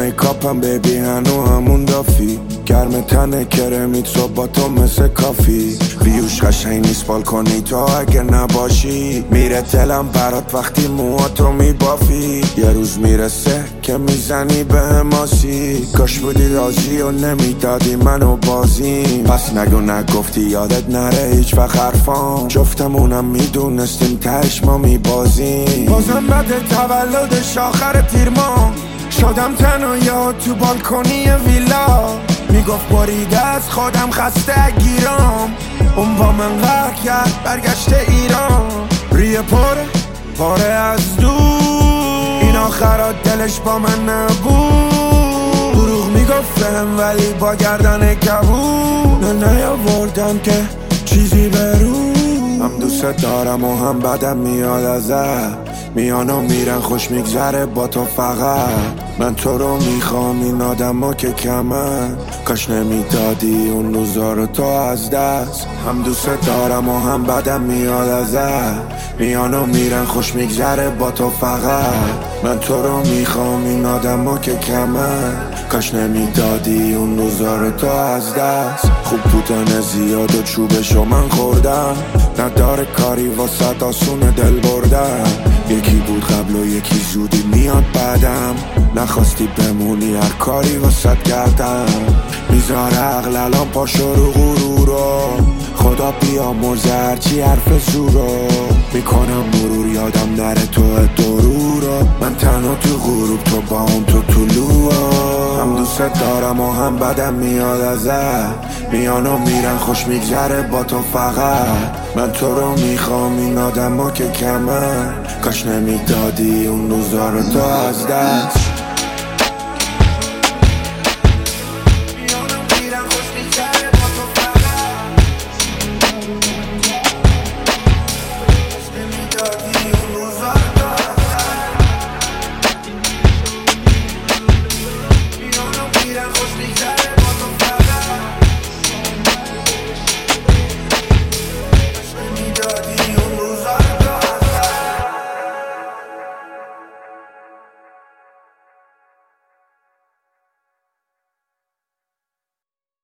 میکاپم بیبی هنو همون دافی گرم تنه کرمیت صبحاتو مثل کافی ویوش قشنگ نیست بالکنی تو اگه نباشی میره دلم برات وقتی موهاتو میبافی یه روز میرسه که میزنی به هماسی کاش بودی راضی و نمیدادی منو بازیم پس نگو نگفتی یادت نره هیچ وقت حرفام جفتمونم میدونستیم تهش ما میبازیم بازم بعد تولدش آخر تیر ماه شدم تنها تو بالکنی ویلا میگفت بریده از خودم خسته گیرام اون با من قهر کرد برگشته ایران ریه پاره از دور این آخرات دلش با من نبود دروغ میگفت فهم ولی با گردن کبود نه نیاوردم که چیزی برو هم دوست دارم و هم بدم میاد ازت میان و میرن خوش میگذره با تو فقط من تو رو میخوام این آدم ها که کمن کاش نمیدادی اون روزا رو تو از دست هم دوست دارم و هم بدم میاد ازت میان و میرن خوش میگذره با تو فقط من تو رو میخوام این آدم ها که کمن کاش نمیدادی اون روزا رو تو از دست خوب بودن زیاد و چوبشو من خوردم نداره کاری واسه آسون دل بردم یکی بود قبل و یکی زودی میاد بعدم نخواستی بمونی هر کاری واسه کردم میذاره عقل الان پاشو رو غرورو خدا بیامرزه هرچی حرف زورو میکنم مرور یادم نره تو درورو من تنها تو غروب تو با اون تو طلوع هم دوست دارم و هم بدم میاد ازت میان و میرن خوش میگذره با تو فقط من تو رو میخوام این آدم ها که کمن کاش نمیدادی اون روزا رو تو از دست